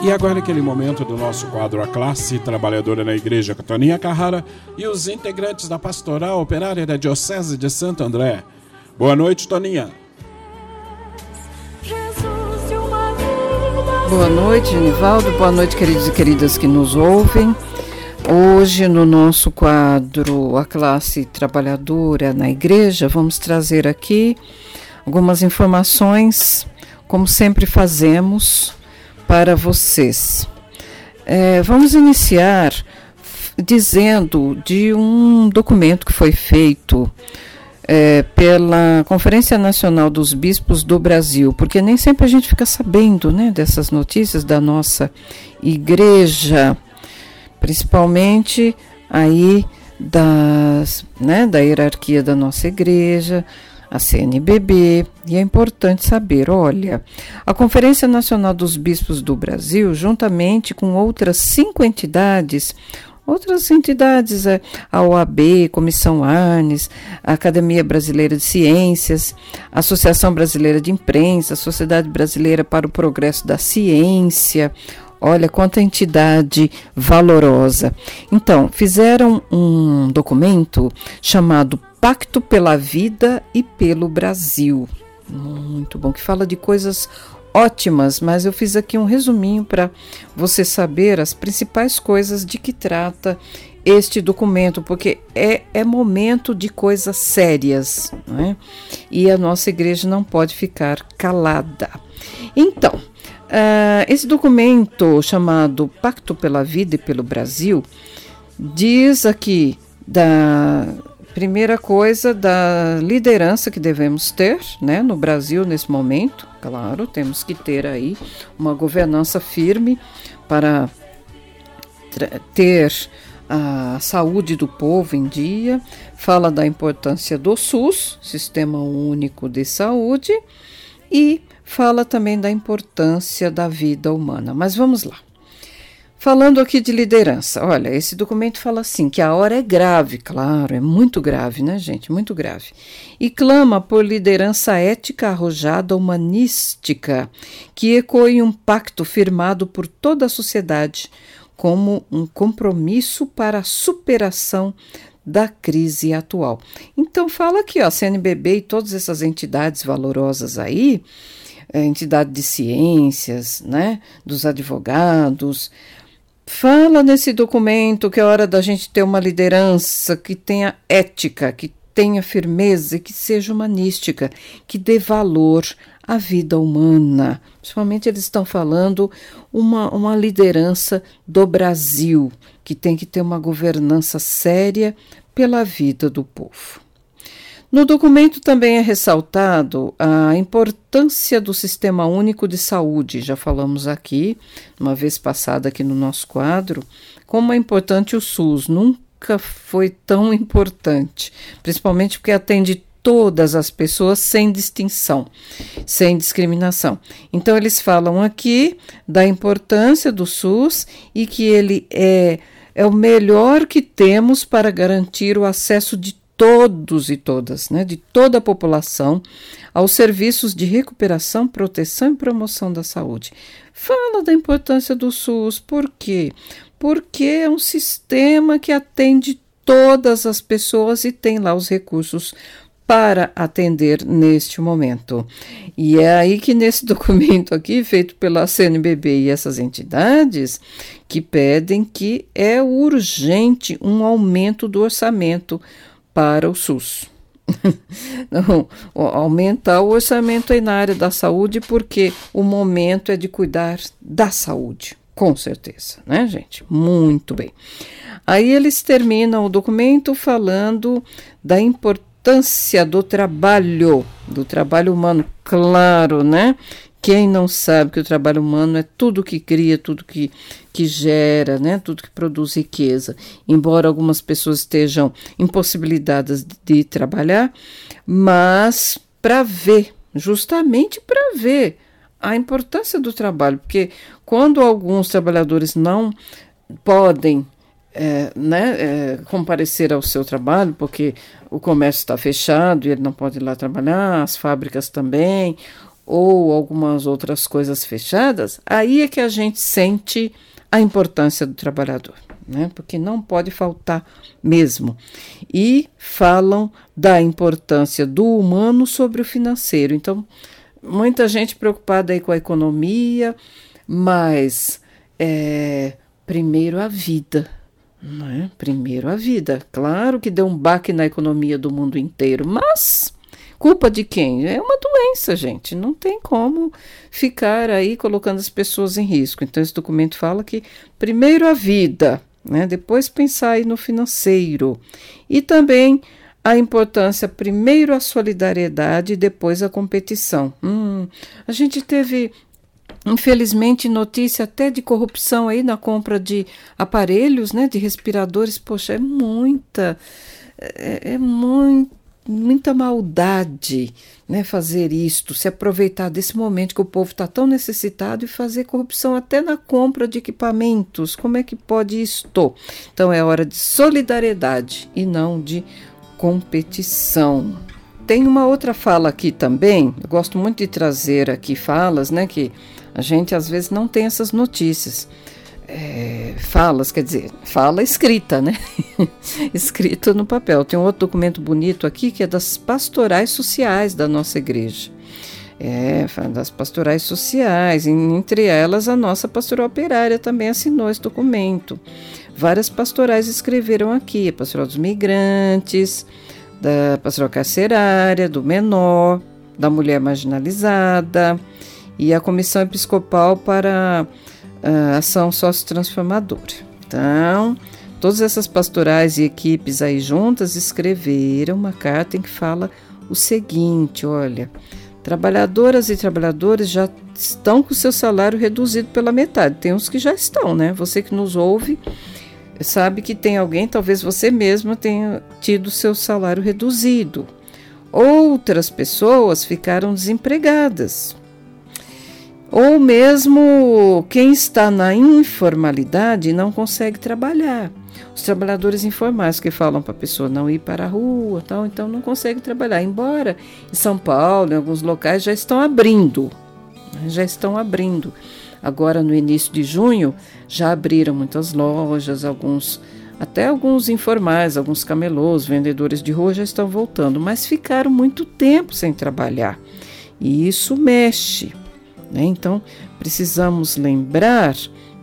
E agora aquele momento do nosso quadro A Classe Trabalhadora na Igreja, com Toninha Carrara e os integrantes da Pastoral Operária da Diocese de Santo André. Boa noite, Toninha. Boa noite, Genivaldo. Boa noite, queridos e queridas que nos ouvem. Hoje, no nosso quadro A Classe Trabalhadora na Igreja, vamos trazer aqui algumas informações, como sempre fazemos, para vocês. Vamos iniciar dizendo de um documento que foi feito pela Conferência Nacional dos Bispos do Brasil, porque nem sempre a gente fica sabendo, né, dessas notícias da nossa igreja, principalmente aí da hierarquia da nossa igreja, a CNBB, e é importante saber, olha, a Conferência Nacional dos Bispos do Brasil, juntamente com outras 5 entidades, a OAB, Comissão Arnes, a Academia Brasileira de Ciências, a Associação Brasileira de Imprensa, a Sociedade Brasileira para o Progresso da Ciência, olha quanta entidade valorosa. Então, fizeram um documento chamado Pacto pela Vida e pelo Brasil. Muito bom, que fala de coisas ótimas, mas eu fiz aqui um resuminho para você saber as principais coisas de que trata este documento, porque é momento de coisas sérias, não é? E a nossa igreja não pode ficar calada. Então, esse documento chamado Pacto pela Vida e pelo Brasil diz aqui da primeira coisa, da liderança que devemos ter, né, no Brasil nesse momento. Claro, temos que ter aí uma governança firme para ter a saúde do povo em dia. Fala da importância do SUS, Sistema Único de Saúde, e fala também da importância da vida humana. Mas vamos lá. Falando aqui de liderança, olha, esse documento fala assim, que a hora é grave, claro, é muito grave, né, gente, muito grave, e clama por liderança ética arrojada, humanística, que ecoe um pacto firmado por toda a sociedade como um compromisso para a superação da crise atual. Então fala aqui, ó, CNBB e todas essas entidades valorosas aí, entidade de ciências, né, dos advogados. Fala nesse documento que é hora da gente ter uma liderança que tenha ética, que tenha firmeza e que seja humanística, que dê valor à vida humana. Principalmente eles estão falando uma liderança do Brasil, que tem que ter uma governança séria pela vida do povo. No documento também é ressaltado a importância do Sistema Único de Saúde. Já falamos aqui, uma vez passada aqui no nosso quadro, como é importante o SUS. Nunca foi tão importante, principalmente porque atende todas as pessoas sem distinção, sem discriminação. Então, eles falam aqui da importância do SUS e que ele é o melhor que temos para garantir o acesso de todos e todas, né, de toda a população, aos serviços de recuperação, proteção e promoção da saúde. Fala da importância do SUS, por quê? Porque é um sistema que atende todas as pessoas e tem lá os recursos para atender neste momento. E é aí que nesse documento aqui, feito pela CNBB e essas entidades, que pedem que é urgente um aumento do orçamento para o SUS. Não, aumentar o orçamento aí na área da saúde, porque o momento é de cuidar da saúde, com certeza, né, gente? Muito bem. Aí eles terminam o documento falando da importância do trabalho humano, claro, né? Quem não sabe que o trabalho humano é tudo que cria, tudo que gera, né? Tudo que produz riqueza. Embora algumas pessoas estejam impossibilitadas de trabalhar, mas justamente para ver a importância do trabalho, porque quando alguns trabalhadores não podem comparecer ao seu trabalho, porque o comércio está fechado e ele não pode ir lá trabalhar, as fábricas também, ou algumas outras coisas fechadas, aí é que a gente sente a importância do trabalhador, né? Porque não pode faltar mesmo. E falam da importância do humano sobre o financeiro. Então, muita gente preocupada aí com a economia, mas primeiro a vida, né? Primeiro a vida. Claro que deu um baque na economia do mundo inteiro, mas culpa de quem? É uma doença, gente. Não tem como ficar aí colocando as pessoas em risco. Então, esse documento fala que primeiro a vida, né? Depois pensar aí no financeiro. E também a importância, primeiro a solidariedade e depois a competição. A gente teve, infelizmente, notícia até de corrupção aí na compra de aparelhos, né? De respiradores. Poxa, muita maldade, né, fazer isto, se aproveitar desse momento que o povo está tão necessitado e fazer corrupção até na compra de equipamentos. Como é que pode isto? Então é hora de solidariedade e não de competição. Tem uma outra fala aqui também, eu gosto muito de trazer aqui falas, né, que a gente às vezes não tem essas notícias. Falas, quer dizer, fala escrita, né? Escrito no papel. Tem um outro documento bonito aqui que é das pastorais sociais da nossa igreja. Das pastorais sociais, entre elas a nossa pastoral operária também assinou esse documento. Várias pastorais escreveram aqui, a pastoral dos migrantes, da pastoral carcerária, do menor, da mulher marginalizada e a comissão episcopal para ação sociotransformadora. Então, todas essas pastorais e equipes aí juntas escreveram uma carta em que fala o seguinte: olha, trabalhadoras e trabalhadores já estão com o seu salário reduzido pela metade. Tem uns que já estão, né? Você que nos ouve sabe que tem alguém, talvez você mesmo tenha tido seu salário reduzido. Outras pessoas ficaram desempregadas. Ou mesmo quem está na informalidade não consegue trabalhar. Os trabalhadores informais que falam para a pessoa não ir para a rua, então não consegue trabalhar. Embora em São Paulo, em alguns locais, já estão abrindo. Agora, no início de junho, já abriram muitas lojas, até alguns informais, alguns camelôs, vendedores de rua já estão voltando, mas ficaram muito tempo sem trabalhar. E isso mexe. Então, precisamos lembrar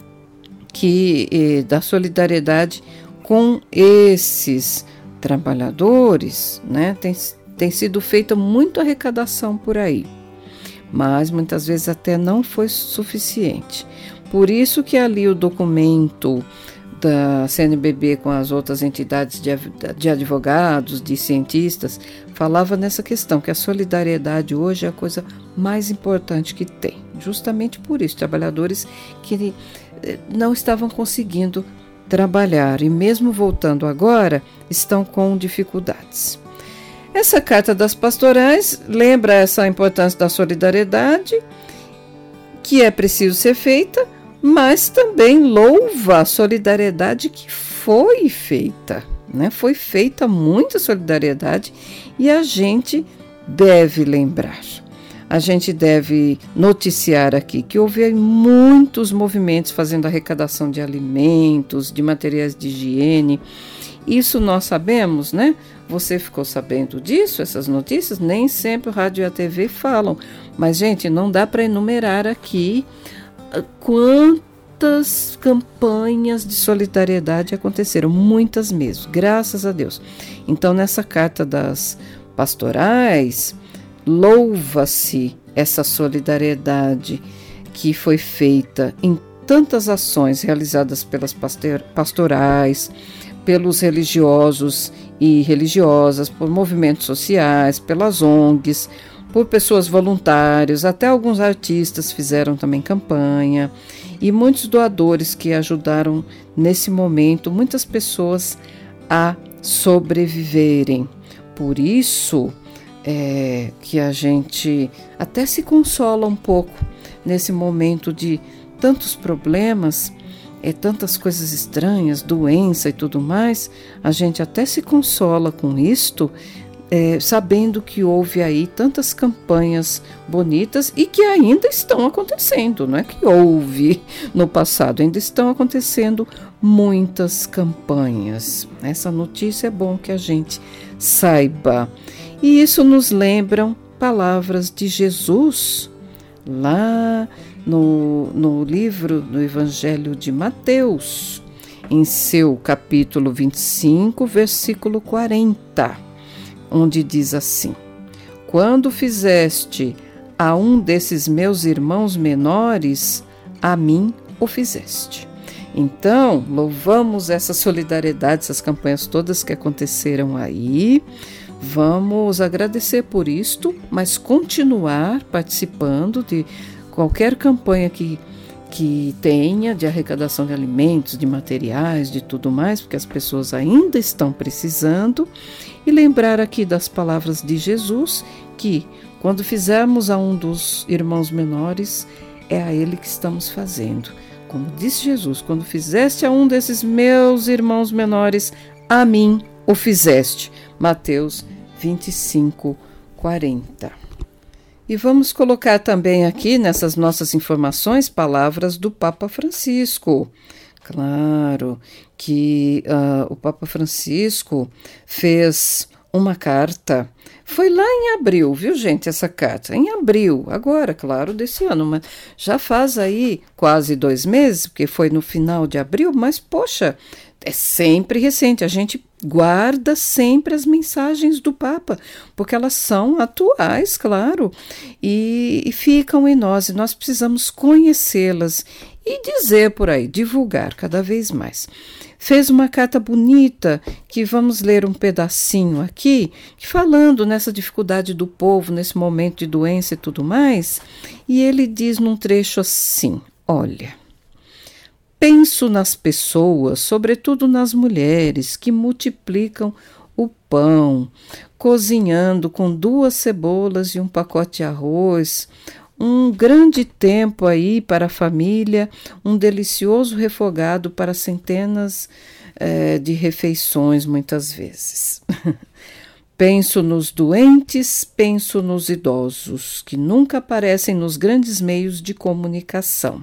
que da solidariedade com esses trabalhadores, né? Tem sido feita muita arrecadação por aí, mas muitas vezes até não foi suficiente. Por isso que ali o documento da CNBB com as outras entidades de advogados, de cientistas, falava nessa questão, que a solidariedade hoje é a coisa mais importante que tem. Justamente por isso, trabalhadores que não estavam conseguindo trabalhar e mesmo voltando agora, estão com dificuldades. Essa carta das pastorais lembra essa importância da solidariedade, que é preciso ser feita, mas também louva a solidariedade que foi feita, né? Foi feita muita solidariedade e a gente deve lembrar. A gente deve noticiar aqui que houve muitos movimentos fazendo arrecadação de alimentos, de materiais de higiene. Isso nós sabemos, né? Você ficou sabendo disso, essas notícias? Nem sempre o rádio e a TV falam. Mas, gente, não dá para enumerar aqui quantas campanhas de solidariedade aconteceram, muitas mesmo, graças a Deus. Então, nessa carta das pastorais, louva-se essa solidariedade que foi feita em tantas ações realizadas pelas pastorais, pelos religiosos e religiosas, por movimentos sociais, pelas ONGs, por pessoas voluntárias, até alguns artistas fizeram também campanha, e muitos doadores que ajudaram nesse momento muitas pessoas a sobreviverem. Por isso que a gente até se consola um pouco nesse momento de tantos problemas, tantas coisas estranhas, doença e tudo mais, a gente até se consola com isto, sabendo que houve aí tantas campanhas bonitas e que ainda estão acontecendo, não é que houve no passado, ainda estão acontecendo muitas campanhas. Essa notícia é bom que a gente saiba. E isso nos lembram palavras de Jesus, lá no livro do Evangelho de Mateus, em seu capítulo 25, versículo 40. Onde diz assim: quando fizeste a um desses meus irmãos menores, a mim o fizeste. Então, louvamos essa solidariedade, essas campanhas todas que aconteceram aí. Vamos agradecer por isto, mas continuar participando de qualquer campanha que tenha de arrecadação de alimentos, de materiais, de tudo mais, porque as pessoas ainda estão precisando. E lembrar aqui das palavras de Jesus, que quando fizermos a um dos irmãos menores, é a ele que estamos fazendo. Como disse Jesus, quando fizeste a um desses meus irmãos menores, a mim o fizeste. Mateus 25, 40. E vamos colocar também aqui nessas nossas informações palavras do Papa Francisco. Claro que o Papa Francisco fez uma carta. Foi lá em abril, viu, gente, essa carta? Em abril, agora, claro, desse ano, mas já faz aí quase 2 meses, porque foi no final de abril, mas, poxa, é sempre recente. A gente guarda sempre as mensagens do Papa, porque elas são atuais, claro, e ficam em nós, e nós precisamos conhecê-las e dizer por aí, divulgar cada vez mais. Fez uma carta bonita, que vamos ler um pedacinho aqui, falando nessa dificuldade do povo, nesse momento de doença e tudo mais, e ele diz num trecho assim: olha, penso nas pessoas, sobretudo nas mulheres, que multiplicam o pão, cozinhando com 2 cebolas e um pacote de arroz, um grande tempo aí para a família, um delicioso refogado para centenas de refeições, muitas vezes. Penso nos doentes, penso nos idosos, que nunca aparecem nos grandes meios de comunicação.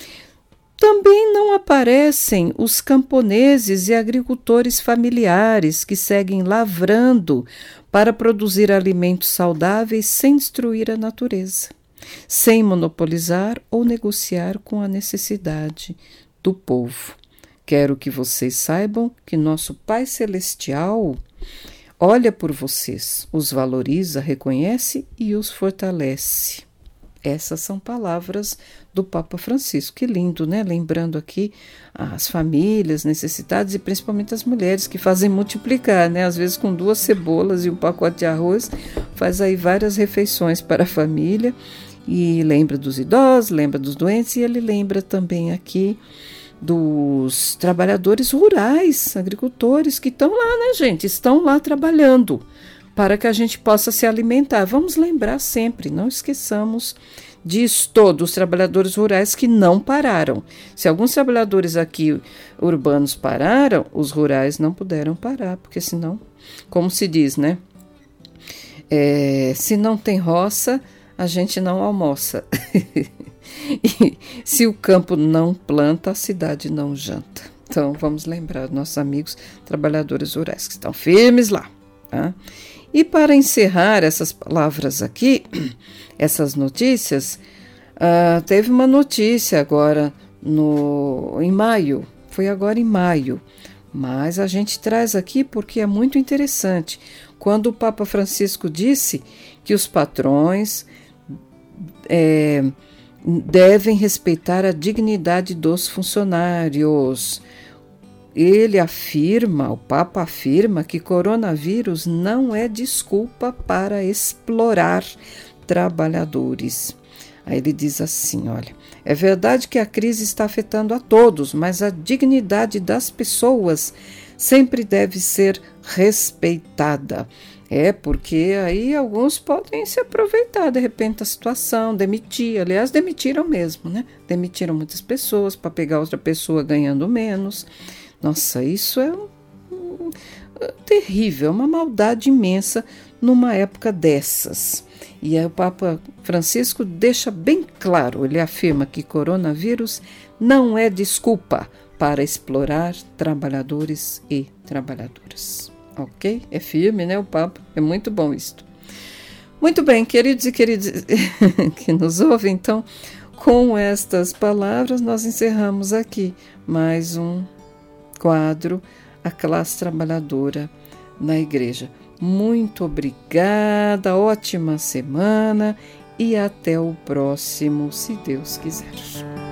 Também não aparecem os camponeses e agricultores familiares que seguem lavrando para produzir alimentos saudáveis sem destruir a natureza, sem monopolizar ou negociar com a necessidade do povo. Quero que vocês saibam que nosso Pai Celestial olha por vocês, os valoriza, reconhece e os fortalece. Essas são palavras do Papa Francisco. Que lindo, né? Lembrando aqui as famílias necessitadas e principalmente as mulheres que fazem multiplicar, né? Às vezes com 2 cebolas e um pacote de arroz, faz aí várias refeições para a família. E lembra dos idosos, lembra dos doentes, e ele lembra também aqui dos trabalhadores rurais, agricultores que estão lá, né, gente? Estão lá trabalhando para que a gente possa se alimentar. Vamos lembrar sempre, não esqueçamos disso, todos os trabalhadores rurais que não pararam. Se alguns trabalhadores aqui urbanos pararam, os rurais não puderam parar, porque senão, como se diz, né? Se não tem roça, a gente não almoça. E se o campo não planta, a cidade não janta. Então, vamos lembrar dos nossos amigos trabalhadores rurais que estão firmes lá, tá? E para encerrar essas palavras aqui, essas notícias, teve uma notícia agora em maio, foi agora em maio, mas a gente traz aqui porque é muito interessante. Quando o Papa Francisco disse que os patrões devem respeitar a dignidade dos funcionários. Ele afirma, o Papa afirma, que coronavírus não é desculpa para explorar trabalhadores. Aí ele diz assim, olha, é verdade que a crise está afetando a todos, mas a dignidade das pessoas sempre deve ser respeitada. Porque aí alguns podem se aproveitar de repente da situação, demitir, aliás, demitiram mesmo, né? Demitiram muitas pessoas para pegar outra pessoa ganhando menos. Nossa, isso terrível, uma maldade imensa numa época dessas. E aí o Papa Francisco deixa bem claro, ele afirma que coronavírus não é desculpa para explorar trabalhadores e trabalhadoras. Ok? É firme, né, o Papa? É muito bom isto. Muito bem, queridos e queridas que nos ouvem, então, com estas palavras nós encerramos aqui mais um quadro, A Classe Trabalhadora na Igreja. Muito obrigada, ótima semana e até o próximo, se Deus quiser.